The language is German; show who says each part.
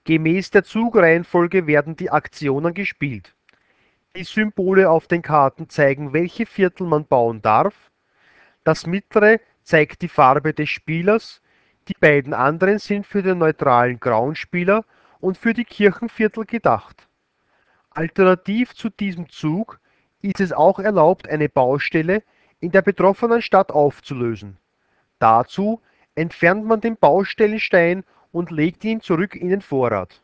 Speaker 1: Gemäß der Zugreihenfolge werden die Aktionen gespielt. Die Symbole auf den Karten zeigen, welche Viertel man bauen darf. Das mittlere zeigt die Farbe des Spielers, die beiden anderen sind für den neutralen grauen Spieler und für die Kirchenviertel gedacht. Alternativ zu diesem Zug ist es auch erlaubt, eine Baustelle in der betroffenen Stadt aufzulösen. Dazu entfernt man den Baustellenstein und legt ihn zurück in den Vorrat.